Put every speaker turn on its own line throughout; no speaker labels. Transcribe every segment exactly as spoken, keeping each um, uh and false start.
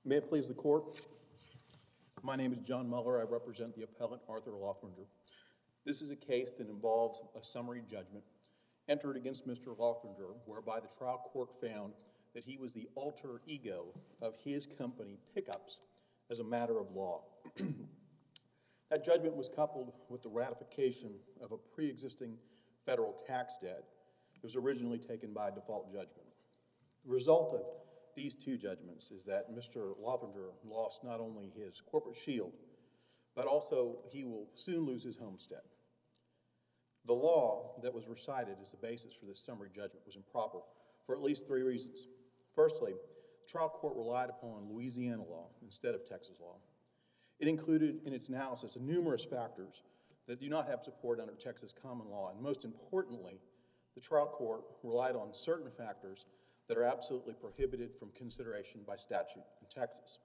May it please the court. My name is John Muller. I represent the appellant Arthur Lothringer. This is a case that involves a summary judgment entered against Mister Lothringer, whereby the trial court found that he was the alter ego of his company, Pickups, as a matter of law. That judgment was coupled with the ratification of a pre-existing federal tax debt. It was originally taken by default judgment. The result of these two judgments is that Mister Lothringer lost not only his corporate shield, but also he will soon lose his homestead. The law that was recited as the basis for this summary judgment was improper for at least three reasons. Firstly, the trial court relied upon Louisiana law instead of Texas law. It included in its analysis numerous factors that do not have support under Texas common law, and most importantly, the trial court relied on certain factors that are absolutely prohibited from consideration by statute in Texas.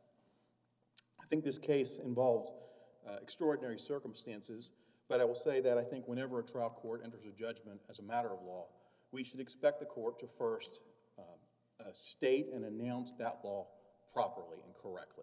I think this case involves uh, extraordinary circumstances, but I will say that I think whenever a trial court enters a judgment as a matter of law, we should expect the court to first uh, uh, state and announce that law properly and correctly.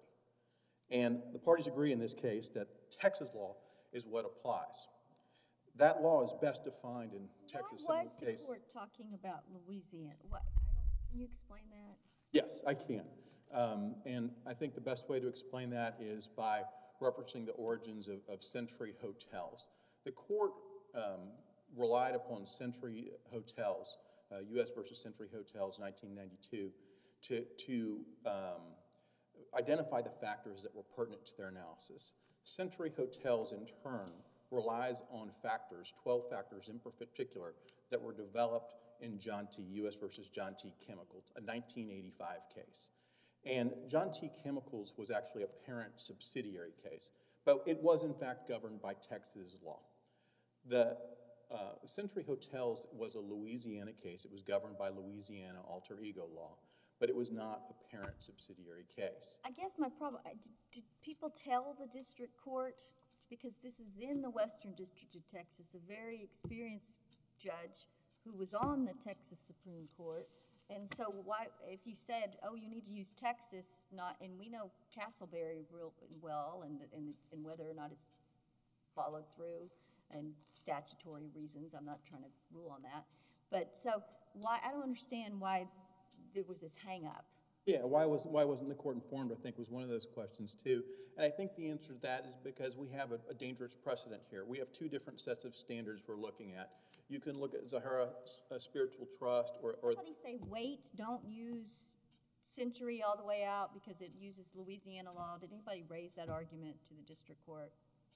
And the parties agree in this case that Texas law is what applies. That law is best defined in Texas civil case.
Why was the court talking about Louisiana? What, I don't, can you explain that?
Yes, I can. Um, and I think the best way to explain that is by referencing the origins of, of Century Hotels. The court um, relied upon Century Hotels, uh, U S versus Century Hotels, nineteen ninety-two, to, to um, identify the factors that were pertinent to their analysis. Century Hotels, in turn, relies on factors, twelve factors in particular, that were developed in John T. U S versus John T. Chemicals, a nineteen eighty-five case. And John T. Chemicals was actually a parent subsidiary case, but it was in fact governed by Texas law. The uh, Century Hotels was a Louisiana case. It was governed by Louisiana alter ego law, but it was not a parent subsidiary case.
I guess my problem, did, did people tell the district court, because this is in the Western District of Texas, a very experienced judge who was on the Texas Supreme Court, and so why, if you said, oh, you need to use Texas, not, and we know Castleberry real well, and, and, and whether or not it's followed through, and statutory reasons, I'm not trying to rule on that, but so why, I don't understand why there was this hang-up.
Yeah, why, was, why wasn't the court informed, I think, was one of those questions, too. And I think the answer to that is because we have a, a dangerous precedent here. We have two different sets of standards we're looking at. You can look at Zahara uh, Spiritual Trust or... or
Somebody say, wait, don't use Century all the way out because it uses Louisiana law. Did anybody raise that argument to the district court?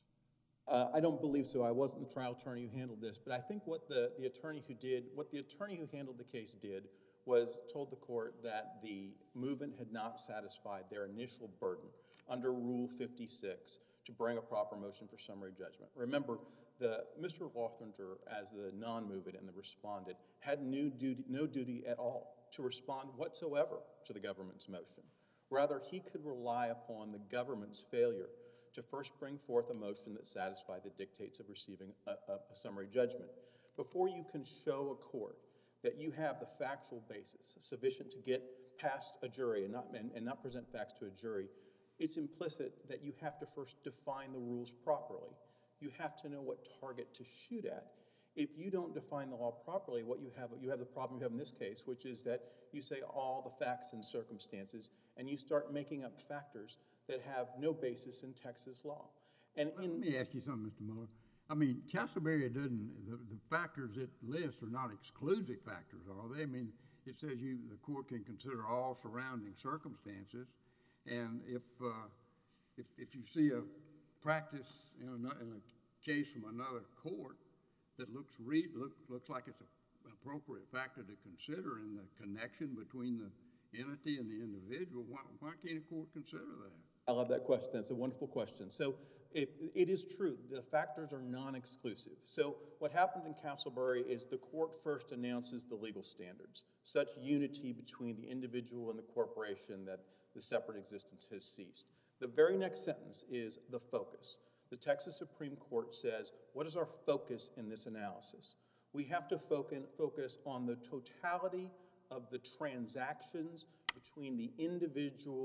Uh, I don't believe so. I wasn't the trial attorney who handled this, but I think what the, the attorney who did, what the attorney who handled the case did was told the court that the movement had not satisfied their initial burden under Rule fifty-six to bring a proper motion for summary judgment. Remember, the, Mister Lothringer, as the non-movement and the respondent, had no duty, no duty at all to respond whatsoever to the government's motion. Rather, he could rely upon the government's failure to first bring forth a motion that satisfied the dictates of receiving a, a, a summary judgment. Before you can show a court that you have the factual basis sufficient to get past a jury and not, and, and not present facts to a jury, it's implicit that you have to first define the rules properly. You have to know what target to shoot at. If you don't define the law properly, what you have, you have the problem you have in this case, which is that you say all the facts and circumstances, and you start making up factors that have no basis in Texas law. And
Let
in,
me ask you something, Mister Muller. I mean, Castleberry doesn't, the, the factors it lists are not exclusive factors, are they? I mean, it says you, the court can consider all surrounding circumstances, and if, uh, if, if you see a practice in a, in a case from another court that looks, re, look, looks like it's an appropriate factor to consider in the connection between the entity and the individual, why, why can't a court consider that?
I love that question. That's a wonderful question. So it, it is true. The factors are non-exclusive. So what happened in Castleberry is the court first announces the legal standards, such unity between the individual and the corporation that the separate existence has ceased. The very next sentence is the focus. The Texas Supreme Court says, what is our focus in this analysis? We have to focus on the totality of the transactions between the individual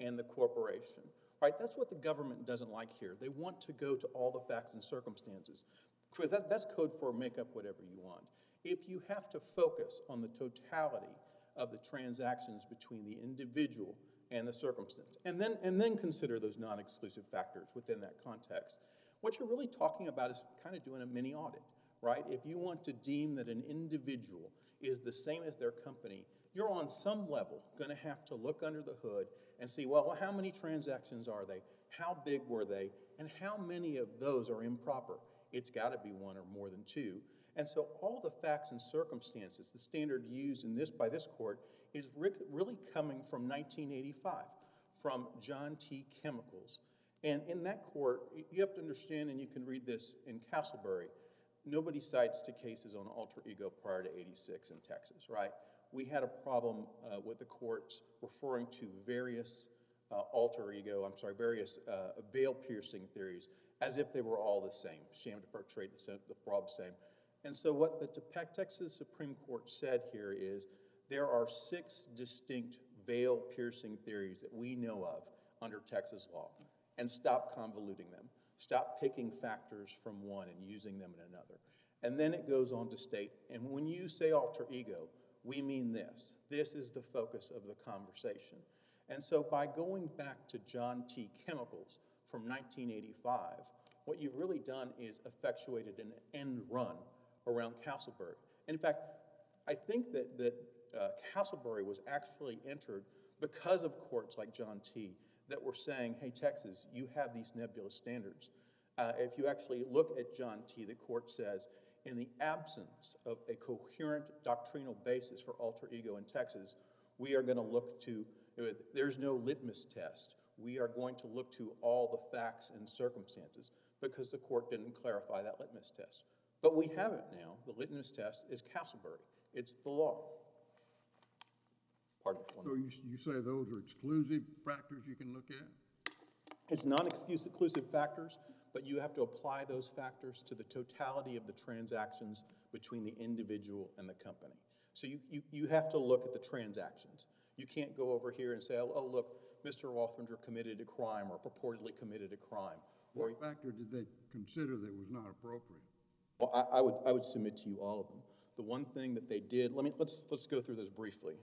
and the corporation, right? That's what the government doesn't like here. They want to go to all the facts and circumstances. Because that, that's code for make up whatever you want. If you have to focus on the totality of the transactions between the individual and the circumstance, and then, and then consider those non-exclusive factors within that context, what you're really talking about is kind of doing a mini audit, right? If you want to deem that an individual is the same as their company, you're on some level going to have to look under the hood and see, well, how many transactions are they? How big were they? And how many of those are improper? It's got to be one or more than two. And so all the facts and circumstances, the standard used in this by this court, is really coming from nineteen eighty-five, from John T. Chemicals. And in that court, you have to understand, and you can read this in Castleberry, nobody cites to cases on alter ego prior to eighty-six in Texas, right? We had a problem uh, with the courts referring to various uh, alter ego, I'm sorry, various uh, veil-piercing theories as if they were all the same, sham to portray the, the fraud the same. And so what the Texas Supreme Court said here is there are six distinct veil-piercing theories that we know of under Texas law, and stop convoluting them. Stop picking factors from one and using them in another. And then it goes on to state, and when you say alter ego, we mean this. This is the focus of the conversation. And so by going back to John T. Chemicals from nineteen eighty-five, what you've really done is effectuated an end run around Castleberry. In fact, I think that, that uh, Castleberry was actually entered because of courts like John T. that were saying, hey, Texas, you have these nebulous standards. Uh, if you actually look at John T., the court says, in the absence of a coherent doctrinal basis for alter ego in Texas, we are going to look to, there's no litmus test. We are going to look to all the facts and circumstances because the court didn't clarify that litmus test. But we have it now. The litmus test is Castleberry. It's the law. Pardon me.
So you, you say those are exclusive factors you can look at?
It's non-exclusive factors, but you have to apply those factors to the totality of the transactions between the individual and the company. So you, you, you have to look at the transactions. You can't go over here and say, oh, oh look, Mister Lothringer committed a crime or purportedly committed a crime.
What
or,
factor did they consider that was not appropriate?
Well, I, I, would, I would submit to you all of them. The one thing that they did, let me, let's, let's go through this briefly.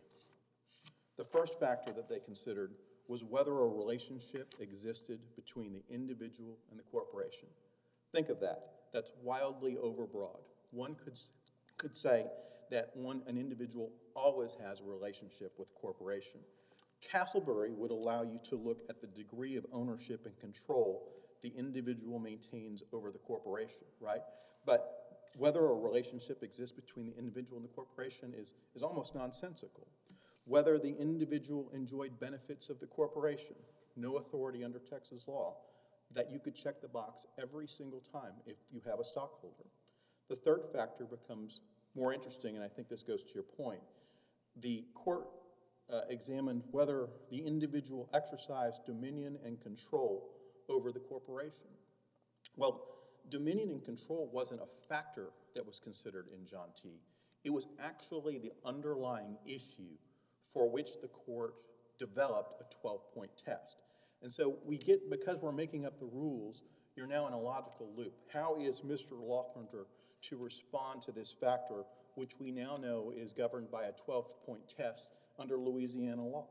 The first factor that they considered was whether a relationship existed between the individual and the corporation. Think of that. That's wildly overbroad. One could, could say that one, an individual always has a relationship with a corporation. Castleberry would allow you to look at the degree of ownership and control the individual maintains over the corporation, right? But whether a relationship exists between the individual and the corporation is, is almost nonsensical. Whether the individual enjoyed benefits of the corporation, no authority under Texas law, that you could check the box every single time if you have a stockholder. The third factor becomes more interesting, and I think this goes to your point. The court uh, examined whether the individual exercised dominion and control over the corporation. Well, dominion and control wasn't a factor that was considered in John T. It was actually the underlying issue for which the court developed a twelve-point test. And so we get, because we're making up the rules, you're now in a logical loop. How is Mister Lothringer to respond to this factor, which we now know is governed by a twelve-point test under Louisiana law?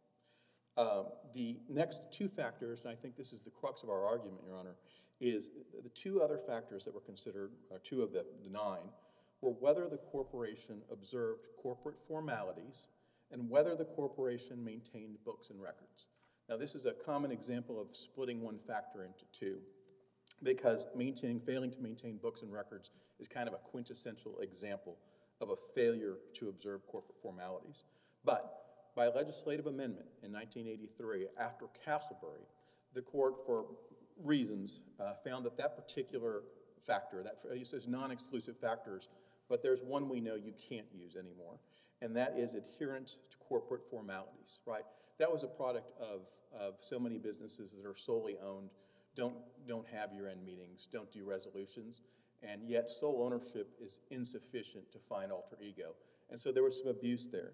Uh, the next two factors, and I think this is the crux of our argument, Your Honor, is the two other factors that were considered, or two of the, the nine, were whether the corporation observed corporate formalities and whether the corporation maintained books and records. Now, this is a common example of splitting one factor into two, because maintaining, failing to maintain books and records is kind of a quintessential example of a failure to observe corporate formalities. But by legislative amendment in nineteen eighty-three, after Castleberry, the court, for reasons, uh, found that that particular factor, that it says non-exclusive factors, but there's one we know you can't use anymore, and that is adherence to corporate formalities, right? That was a product of, of so many businesses that are solely owned, don't, don't have year-end meetings, don't do resolutions, and yet sole ownership is insufficient to find alter ego. And so there was some abuse there.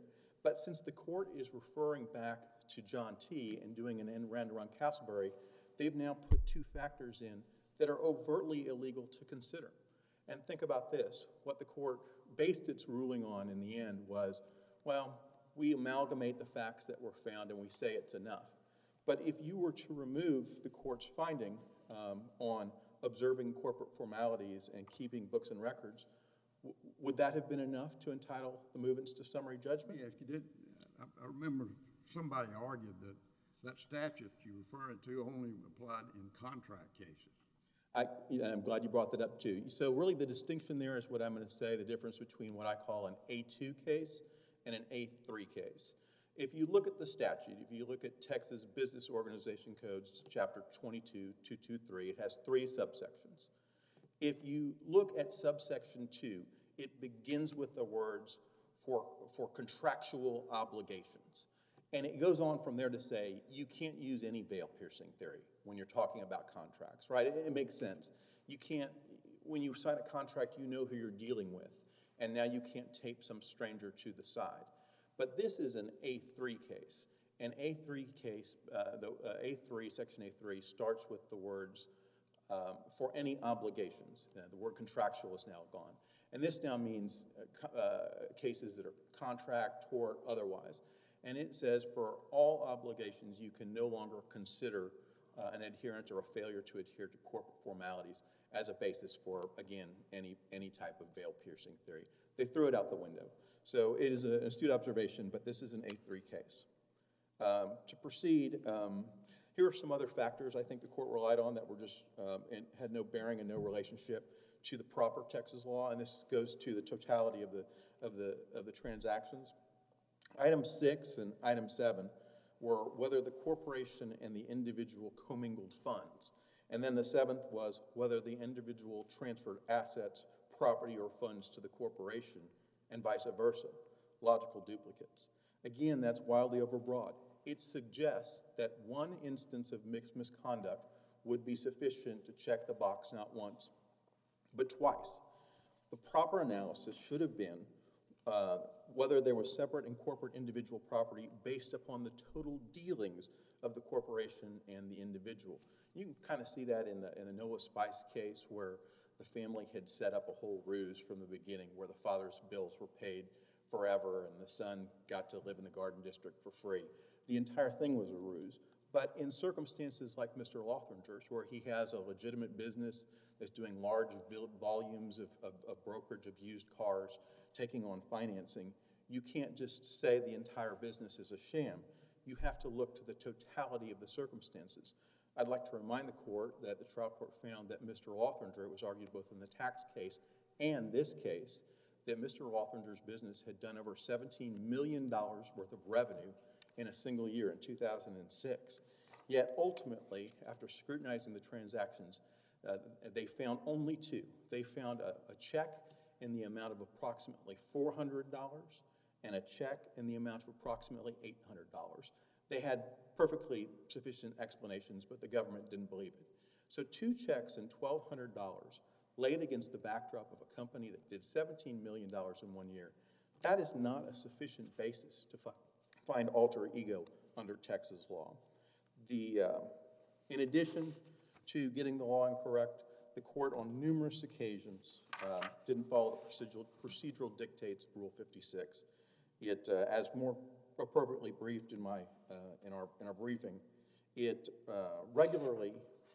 But since the court is referring back to John T. and doing an end round around Castleberry, they've now put two factors in that are overtly illegal to consider. And think about this. What the court based its ruling on in the end was, well, we amalgamate the facts that were found and we say it's enough. But if you were to remove the court's finding um, on observing corporate formalities and keeping books and records, w would that have been enough to entitle the movements to summary judgment?
Yes, you did. I, I remember somebody argued that that statute you're referring to only applied in contract cases.
I, I'm glad you brought that up too. So really the distinction there is what I'm going to say, the difference between what I call an A two case and an A three case. If you look at the statute, if you look at Texas Business Organization Codes, Chapter twenty-two two twenty-three, it has three subsections. If you look at subsection two, it begins with the words for, for contractual obligations. And it goes on from there to say you can't use any veil-piercing theory when you're talking about contracts, right? It, it makes sense. You can't, when you sign a contract, you know who you're dealing with, and now you can't tape some stranger to the side. But this is an A three case. An A three case, uh, the uh, A three, Section A three, starts with the words um, for any obligations. Now, the word contractual is now gone. And this now means uh, uh, cases that are contract, tort, otherwise. And it says for all obligations, you can no longer consider uh, an adherent or a failure to adhere to corporate formalities as a basis for, again, any, any type of veil-piercing theory. They threw it out the window. So it is an astute observation, but this is an A three case. Um, to proceed, um, here are some other factors I think the court relied on that were just, um, and had no bearing and no relationship to the proper Texas law, and this goes to the totality of the, of the, of the transactions. Item six and item seven were whether the corporation and the individual commingled funds. And then the seventh was whether the individual transferred assets, property, or funds to the corporation, and vice versa, logical duplicates. Again, that's wildly overbroad. It suggests that one instance of mixed misconduct would be sufficient to check the box not once, but twice. The proper analysis should have been uh, whether there was separate and corporate individual property based upon the total dealings of the corporation and the individual. You can kind of see that in the, in the Noah Spice case where the family had set up a whole ruse from the beginning where the father's bills were paid forever and the son got to live in the Garden District for free. The entire thing was a ruse. But in circumstances like Mister Lothringer's, where he has a legitimate business that's doing large volumes of, of, of brokerage of used cars, taking on financing, you can't just say the entire business is a sham. You have to look to the totality of the circumstances. I'd like to remind the court that the trial court found that Mister Lothringer, it was argued both in the tax case and this case, that Mister Lothringer's business had done over seventeen million dollars worth of revenue in a single year in two thousand six. Yet ultimately, after scrutinizing the transactions, uh, they found only two. They found a, a check in the amount of approximately four hundred dollars and a check in the amount of approximately eight hundred dollars. They had perfectly sufficient explanations, but the government didn't believe it. So two checks and twelve hundred dollars laid against the backdrop of a company that did seventeen million dollars in one year, that is not a sufficient basis to fi find alter ego under Texas law. The, uh, in addition to getting the law incorrect, the court on numerous occasions uh, didn't follow the procedural, procedural dictates of Rule fifty-six. It, uh, as more appropriately briefed in my uh, in our in our briefing, it uh, regularly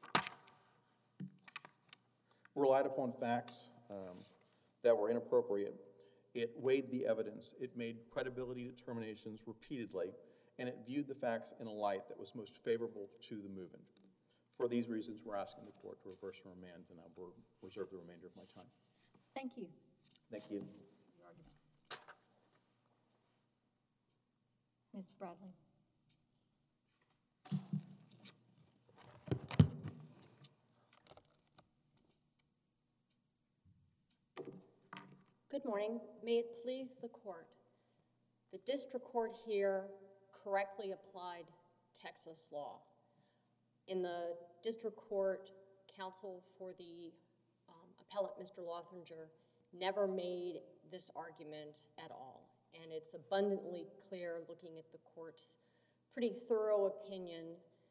relied upon facts um, that were inappropriate. It weighed the evidence. It made credibility determinations repeatedly, and it viewed the facts in a light that was most favorable to the movement. For these reasons, we're asking the court to reverse and remand, and I will reserve the remainder of my time.
Thank you.
Thank you.
Your argument. Miz Bradley.
Good morning. May it please the court. The district court here correctly applied Texas law. In the district court, counsel for the um, appellate, Mister Lothringer, never made this argument at all. and it's abundantly clear looking at the court's pretty thorough opinion,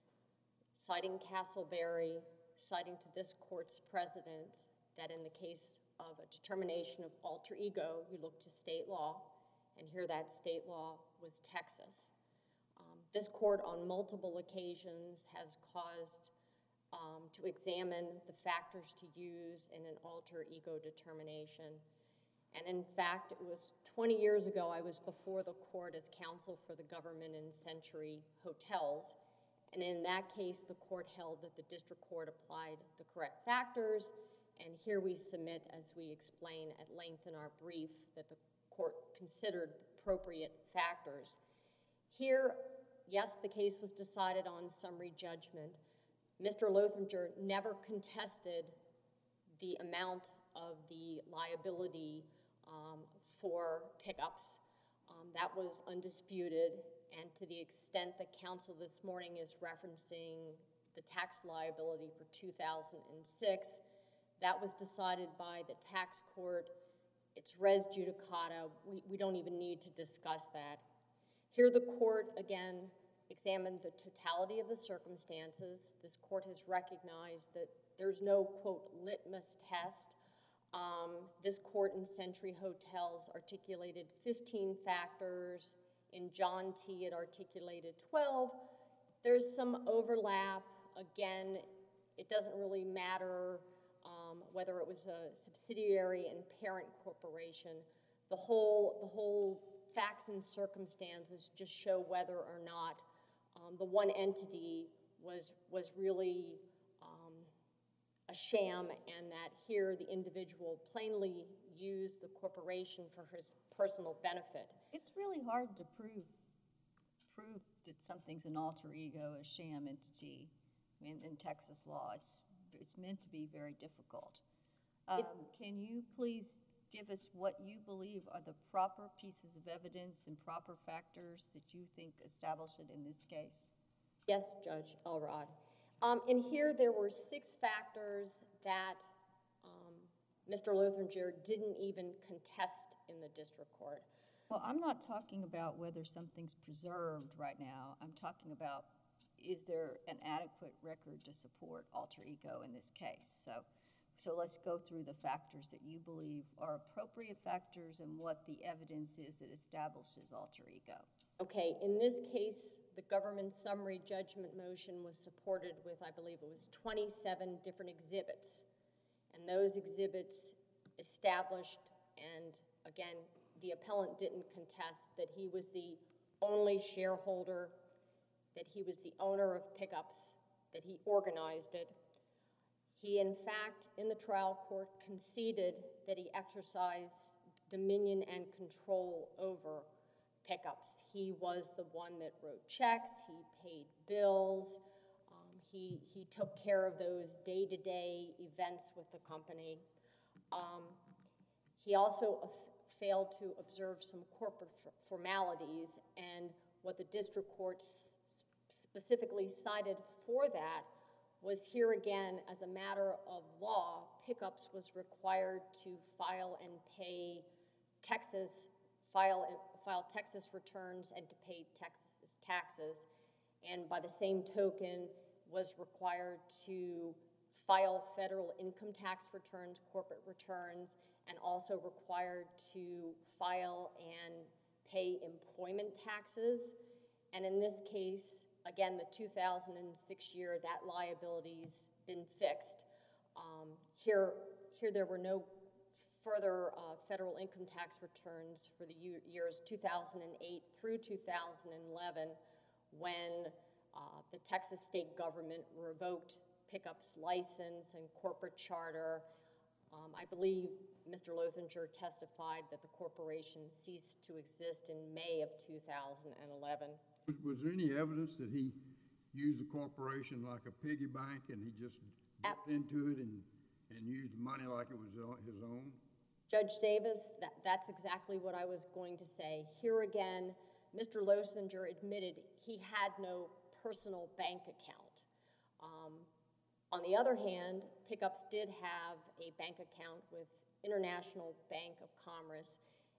citing Castleberry, citing to this court's precedent that in the case of a determination of alter ego, you look to state law, and here that state law was Texas. Um, this court on multiple occasions has caused um, to examine the factors to use in an alter ego determination. And in fact, it was twenty years ago I was before the court as counsel for the government in Century Hotels, and in that case the court held that the district court applied the correct factors, and here we submit, as we explain at length in our brief, that the court considered the appropriate factors. Here, yes, the case was decided on summary judgment. Mister Loethinger never contested the amount of the liability um, for pickups. Um, that was undisputed, and to the extent that counsel this morning is referencing the tax liability for two thousand six, that was decided by the tax court. It's res judicata. We, we don't even need to discuss that. Here the court, again, examined the totality of the circumstances. This court has recognized that there's no, quote, litmus test. Um, this court in Century Hotels articulated fifteen factors. In John T, it articulated twelve. There's some overlap. Again, it doesn't really matter um, whether it was a subsidiary and parent corporation. The whole, the whole facts and circumstances just show whether or not um, the one entity was, was really um, a sham, and that here the individual plainly used the corporation for his personal benefit.
It's really hard to prove prove that something's an alter ego, a sham entity. I mean, in Texas law, it's it's meant to be very difficult. Um, can you please give us what you believe are the proper pieces of evidence and proper factors that you think establish it in this case?
Yes, Judge Elrod. Um, and here there were six factors that um, Mister Loethinger didn't even contest in the district court.
Well, I'm not talking about whether something's preserved right now. I'm talking about, is there an adequate record to support alter ego in this case? So, so let's go through the factors that you believe are appropriate factors and what the evidence is that establishes alter ego.
Okay, in this case, the government summary judgment motion was supported with, I believe it was twenty-seven different exhibits. And those exhibits established, and again, the appellant didn't contest that he was the only shareholder, that he was the owner of pickups, that he organized it. He, in fact, in the trial court conceded that he exercised dominion and control over pickups. He was the one that wrote checks, he paid bills, um, he, he took care of those day-to-day events with the company. Um, he also failed to observe some corporate formalities, and what the district court specifically cited for that was, here again, as a matter of law, pickups was required to file and pay Texas, file, file Texas returns and to pay Texas taxes, and by the same token was required to file federal income tax returns, corporate returns, and also required to file and pay employment taxes. And in this case, again, the two thousand six year, that liability's been fixed. Um, here, here there were no further uh, federal income tax returns for the years two thousand eight through two thousand eleven, when uh, the Texas state government revoked Pickup's license and corporate charter. Um, I believe Mister Loethinger testified that the corporation ceased to exist in May of two thousand eleven.
Was, was there any evidence that he used the corporation like a piggy bank and he just dipped into it and, and used the money like it was his own?
Judge Davis, that, that's exactly what I was going to say. Here again, Mister Loethinger admitted he had no personal bank account. Um, on the other hand, Pickups did have a bank account with International Bank of Commerce,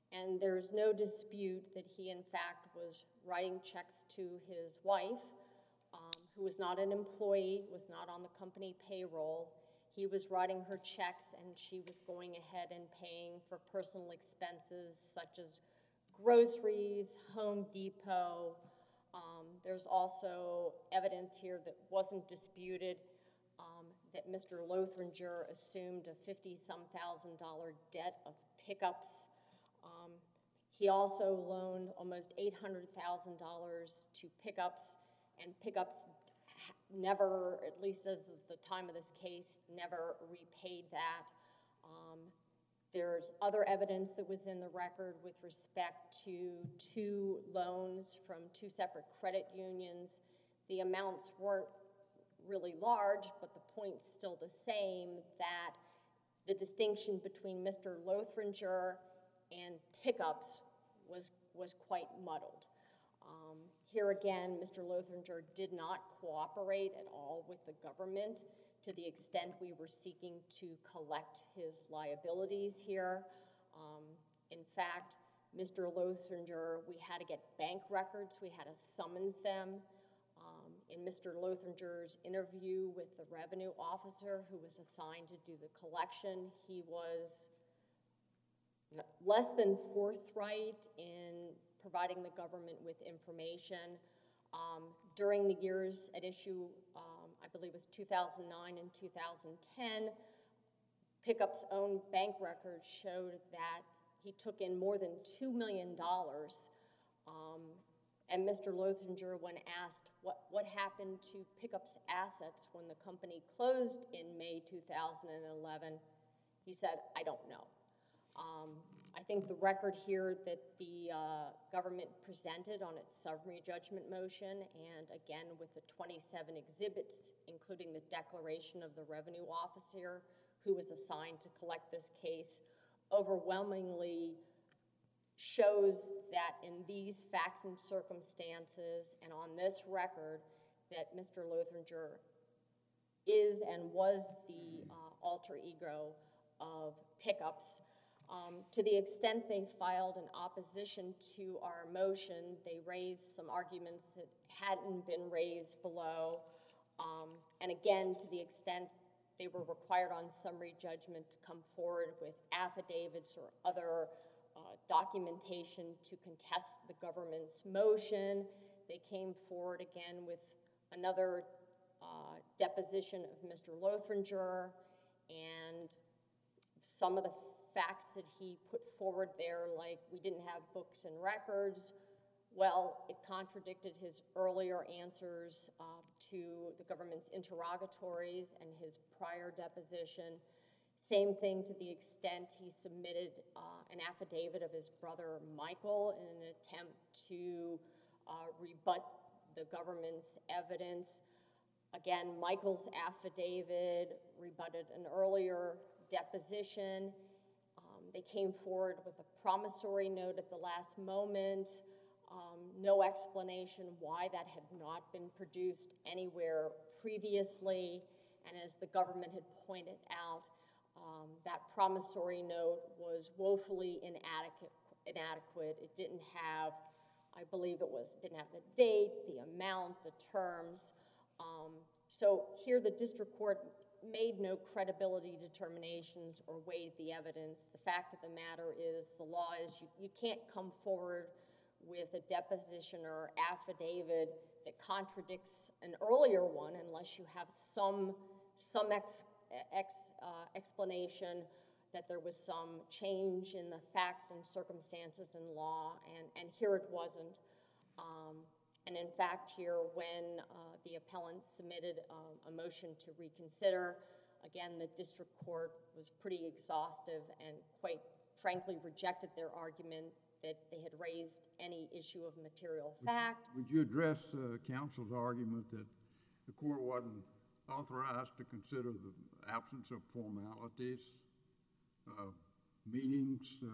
And there's no dispute that he, in fact, was writing checks to his wife, um, who was not an employee, was not on the company payroll. He was writing her checks, and she was going ahead and paying for personal expenses such as groceries, Home Depot. Um, there's also evidence here that wasn't disputed um, that Mister Lothringer assumed a fifty-some thousand dollar debt of pickups. Um, he also loaned almost eight hundred thousand dollars to pickups, and pickups never, at least as of the time of this case, never repaid that. Um, there's other evidence that was in the record with respect to two loans from two separate credit unions. The amounts weren't really large, but the point's still the same, that the distinction between Mister Lothringer and pickups was, was quite muddled. Um, here again, Mister Lothringer did not cooperate at all with the government to the extent we were seeking to collect his liabilities here. Um, in fact, Mister Lothringer, we had to get bank records, we had to summons them. Um, in Mister Lothringer's interview with the revenue officer who was assigned to do the collection, he was less than forthright in providing the government with information. Um, during the years at issue, um, I believe it was two thousand nine and two thousand ten, Pickup's own bank records showed that he took in more than two million dollars. Um, and Mister Lothringer, when asked what, what happened to Pickup's assets when the company closed in May two thousand eleven, he said, I don't know. Um, I think the record here that the uh, government presented on its summary judgment motion, and again with the twenty-seven exhibits, including the declaration of the revenue officer who was assigned to collect this case, overwhelmingly shows that in these facts and circumstances and on this record that Mister Lothringer is and was the uh, alter ego of Pickups. Um, to the extent they filed an opposition to our motion, they raised some arguments that hadn't been raised below. Um, and again, to the extent they were required on summary judgment to come forward with affidavits or other uh, documentation to contest the government's motion, they came forward again with another uh, deposition of Mister Lothringer, and some of the facts that he put forward there, like we didn't have books and records, well, it contradicted his earlier answers uh, to the government's interrogatories and his prior deposition. Same thing to the extent he submitted uh, an affidavit of his brother Michael in an attempt to uh, rebut the government's evidence. Again, Michael's affidavit rebutted an earlier deposition. Um, they came forward with a promissory note at the last moment. Um, no explanation why that had not been produced anywhere previously. And as the government had pointed out, um, that promissory note was woefully inadequate. inadequate. It didn't have, I believe it was, didn't have the date, the amount, the terms. Um, so here the district court made no credibility determinations or weighed the evidence. The fact of the matter is the law is you, you can't come forward with a deposition or affidavit that contradicts an earlier one unless you have some, some ex, ex, uh, explanation that there was some change in the facts and circumstances in law, and, and here it wasn't. Um, and in fact here, when uh, the appellant submitted uh, a motion to reconsider, again, the district court was pretty exhaustive and quite frankly rejected their argument that they had raised any issue of material fact.
Would you address uh, counsel's argument that the court wasn't authorized to consider the absence of formalities, uh, meetings, uh,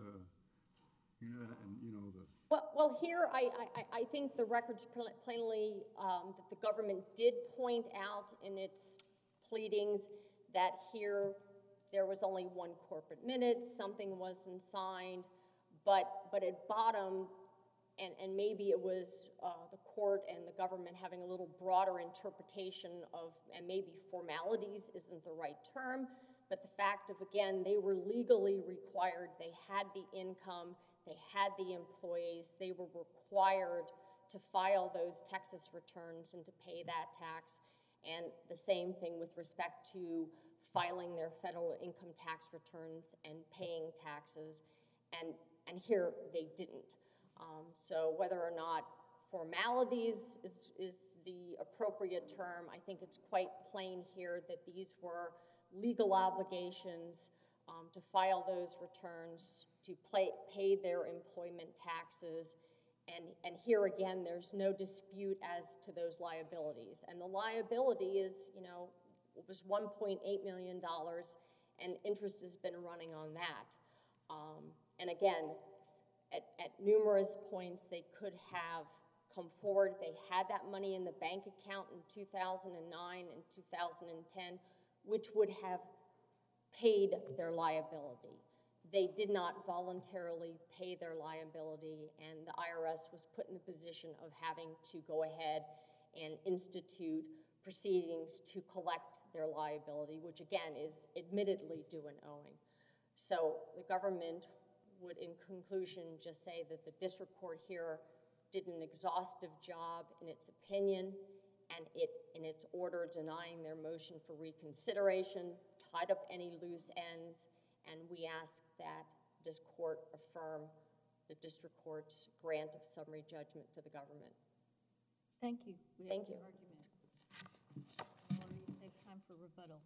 you know, and you know the.
Well, well, here I, I, I think the record's plainly um, that the government did point out in its pleadings that here there was only one corporate minute, something wasn't signed, but, but at bottom, and, and maybe it was uh, the court and the government having a little broader interpretation of, and maybe formalities isn't the right term, but the fact of, again, they were legally required, they had the income, they had the employees, they were required to file those Texas returns and to pay that tax, and the same thing with respect to filing their federal income tax returns and paying taxes, and, and here they didn't. Um, so whether or not formalities is, is the appropriate term, I think it's quite plain here that these were legal obligations um, to file those returns, to play, pay their employment taxes, and, and here again, there's no dispute as to those liabilities. And the liability is, you know, it was one point eight million dollars, and interest has been running on that. Um, and again, at, at numerous points, they could have come forward. They had that money in the bank account in two thousand nine and two thousand ten, which would have paid their liability. They did not voluntarily pay their liability, and the I R S was put in the position of having to go ahead and institute proceedings to collect their liability, which again is admittedly due and owing. So the government would, in conclusion, just say that the district court here did an exhaustive job in its opinion, and it, in its order denying their motion for reconsideration, tied up any loose ends, and we ask that this court affirm the district court's grant of summary judgment to the government.
Thank you. We
Thank
have
you.
your argument. I'll already save time for rebuttal.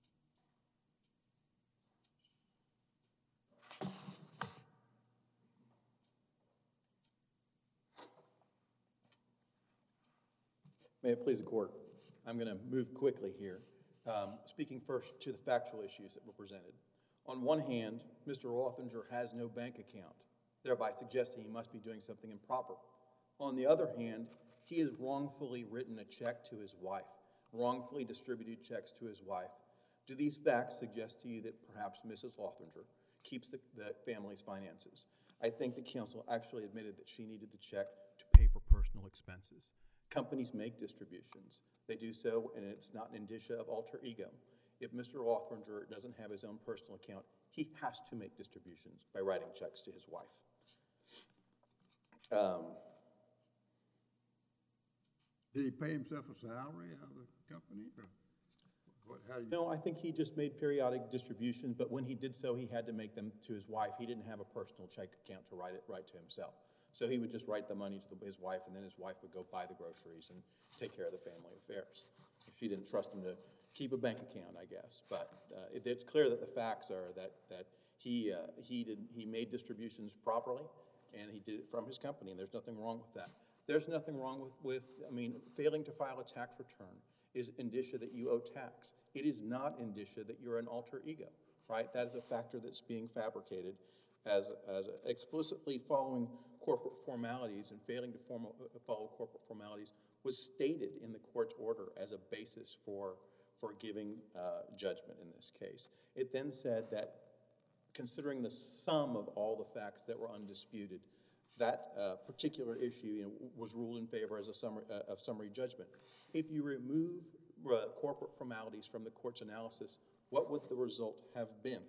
May it please the court, I'm going to move quickly here, um, speaking first to the factual issues that were presented. On one hand, Mister Rothinger has no bank account, thereby suggesting he must be doing something improper. On the other hand, he has wrongfully written a check to his wife, wrongfully distributed checks to his wife. Do these facts suggest to you that perhaps Missus Rothinger keeps the, the family's finances? I think the counsel actually admitted that she needed the check to pay for personal expenses. Companies make distributions. They do so, and it's not an indicia of alter ego. If Mister Rothinger doesn't have his own personal account, he has to make distributions by writing checks to his wife. Um,
Did he pay himself a salary out of the company? Or what, how do you?
no, I think he just made periodic distributions, but when he did so, he had to make them to his wife. He didn't have a personal check account to write it right to himself. So he would just write the money to the, his wife, and then his wife would go buy the groceries and take care of the family affairs. She didn't trust him to keep a bank account, I guess. But uh, it, it's clear that the facts are that that he uh, he did he made distributions properly, and he did it from his company, and there's nothing wrong with that. There's nothing wrong with, with I mean, failing to file a tax return is indicia that you owe tax. It is not indicia that you're an alter ego, right? That is a factor that's being fabricated as, as a, explicitly following corporate formalities and failing to form, follow corporate formalities was stated in the court's order as a basis for, for giving uh, judgment in this case. It then said that considering the sum of all the facts that were undisputed, that uh, particular issue you know, was ruled in favor as a summary, uh, of summary judgment. If you remove uh, corporate formalities from the court's analysis, what would the result have been?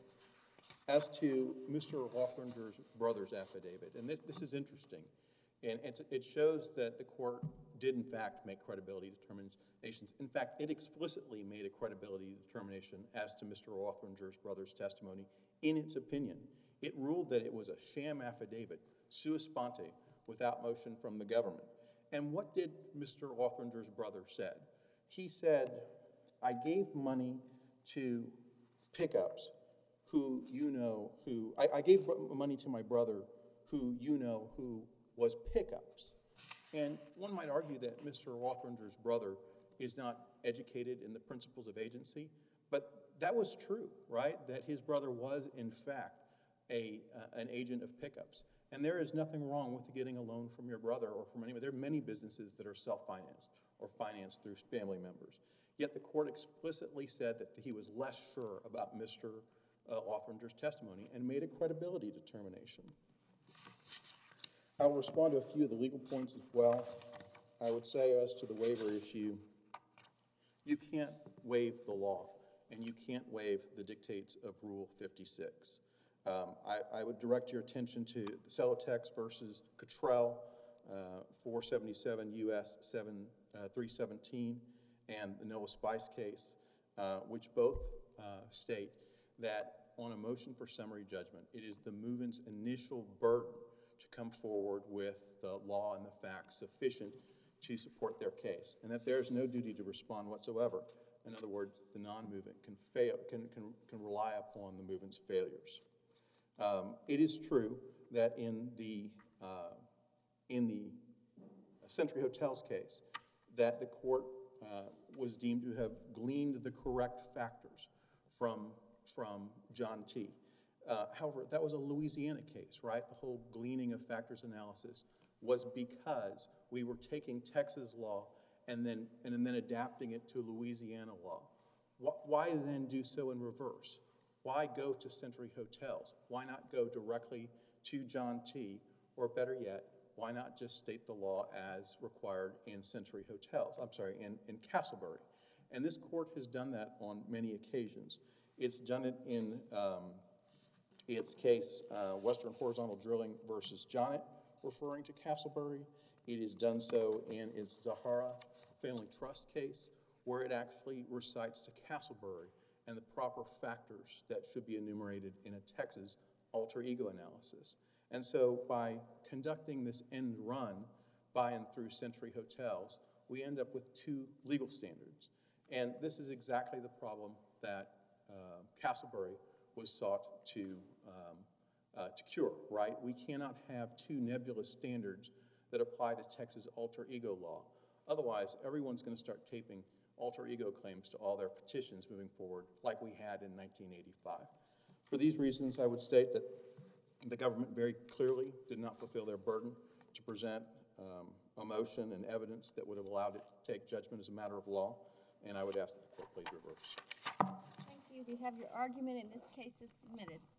As to Mister Rothinger's brother's affidavit, and this, this is interesting, and it's, it shows that the court did in fact make credibility determinations. In fact, it explicitly made a credibility determination as to Mister Rothinger's brother's testimony in its opinion. It ruled that it was a sham affidavit, sua sponte, without motion from the government. And what did Mister Rothinger's brother said? He said, I gave money to pickups who you know who, I, I gave money to my brother who you know who was pickups. And one might argue that Mister Rothinger's brother is not educated in the principles of agency, but that was true, right? That his brother was in fact a, uh, an agent of pickups. And there is nothing wrong with getting a loan from your brother or from anyone. There are many businesses that are self-financed or financed through family members. Yet the court explicitly said that he was less sure about Mister Uh, Rothinger's testimony and made a credibility determination. I'll respond to a few of the legal points as well. I would say as to the waiver issue, you can't waive the law, and you can't waive the dictates of Rule fifty-six. Um, I, I would direct your attention to the Celotex versus Cottrell, uh, four seventy-seven U S seven, uh, three seventeen, and the Noah Spice case, uh, which both uh, state that on a motion for summary judgment, it is the movant's initial burden to come forward with the law and the facts sufficient to support their case, and that there is no duty to respond whatsoever. In other words, the non-movant can fail, can, can, can rely upon the movement's failures. Um, it is true that in the uh, in the Century Hotels case, that the court uh, was deemed to have gleaned the correct factors from from John T. Uh, however, that was a Louisiana case, right? The whole gleaning of factors analysis was because we were taking Texas law and then and then adapting it to Louisiana law. Why then do so in reverse? Why go to Century Hotels? Why not go directly to John T? Or better yet, why not just state the law as required in Century Hotels? I'm sorry, in, in Castleberry. And this court has done that on many occasions. It's done it in um, its case, uh, Western Horizontal Drilling versus Johnnet, referring to Castleberry. It has done so in its Zahara Family Trust case, where it actually recites to Castleberry and the proper factors that should be enumerated in a Texas alter ego analysis. And so by conducting this end run by and through Century Hotels, we end up with two legal standards. And this is exactly the problem that uh, Castleberry was sought to, um, uh, to cure, right? We cannot have two nebulous standards that apply to Texas alter ego law. Otherwise, everyone's going to start taping alter ego claims to all their petitions moving forward, like we had in nineteen eighty-five. For these reasons, I would state that the government very clearly did not fulfill their burden to present um, a motion and evidence that would have allowed it to take judgment as a matter of law, and I would ask that the court please reverse.
Thank you. We have your argument, and this case is submitted.